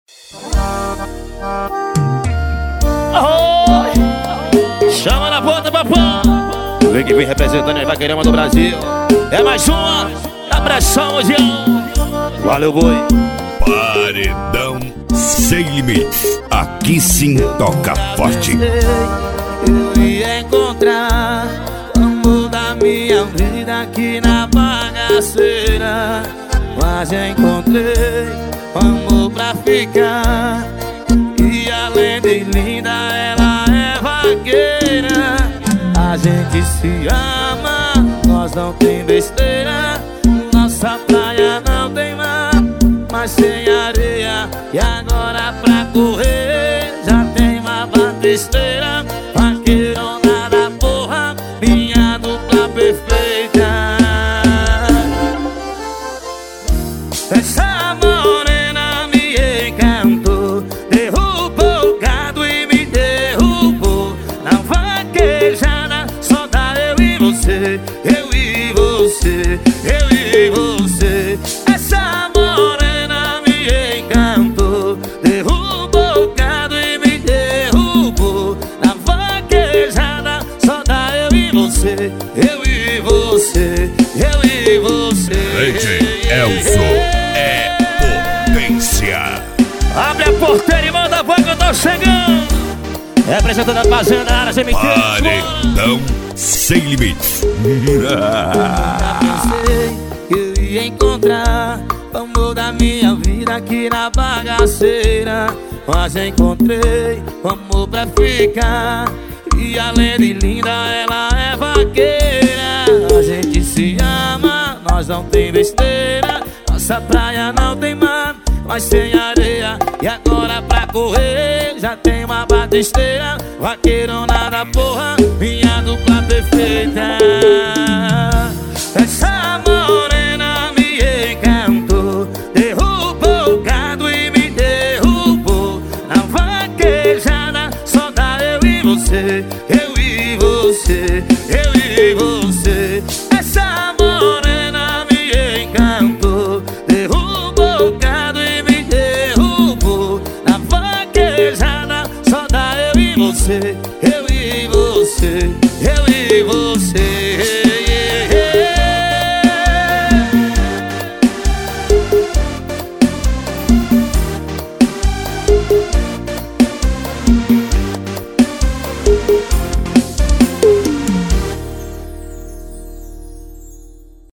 Chama na ponta, papão. Vem que vem representando a Vaqueirama do Brasil. É mais uma da pressão mundial. Valeu, boi. Paredão Sem Limites. Aqui sim toca forte. Eu ia encontrar o amor da minha vida aqui na bagaceira, mas encontrei o amor pra ficar. E além de linda, ela é vaqueira. A gente se ama, nós não tem besteira. Nossa praia não tem mar, mas tem areia. E agora pra correr já tem uma batisteira. Vaqueirona da porra, minha dupla perfeita. Essa morena me encantou, derrubou o gado e me derrubou. Na vaquejada só dá eu e você, eu e você, eu e você. Essa morena me encantou, derrubou o gado e me derrubou. Na vaquejada só dá eu e você, eu e você, eu e você. DJ Elzo é potência. Abre a porteira e manda a voz que eu tô chegando. Representando a fazenda, áreas MT. Paredão Sem Limites. Pensei que eu ia encontrar o amor da minha vida aqui na bagaceira, mas encontrei o amor pra ficar. E além de linda, ela é vaqueira. A gente se ama, nós não tem besteira. Nossa praia não tem mar, mas tem areia. E agora pra correr já tem uma batisteira. Vaqueirona da porra, minha dupla perfeita. Essa morena me encantou, derrubou o gado e me derrubou. Na vaquejada só dá eu e você, eu e você, eu e você. Essa morena me encantou, derrubou o gado e me derrubou. Na vaquejada só dá eu e você, eu e você, eu e você.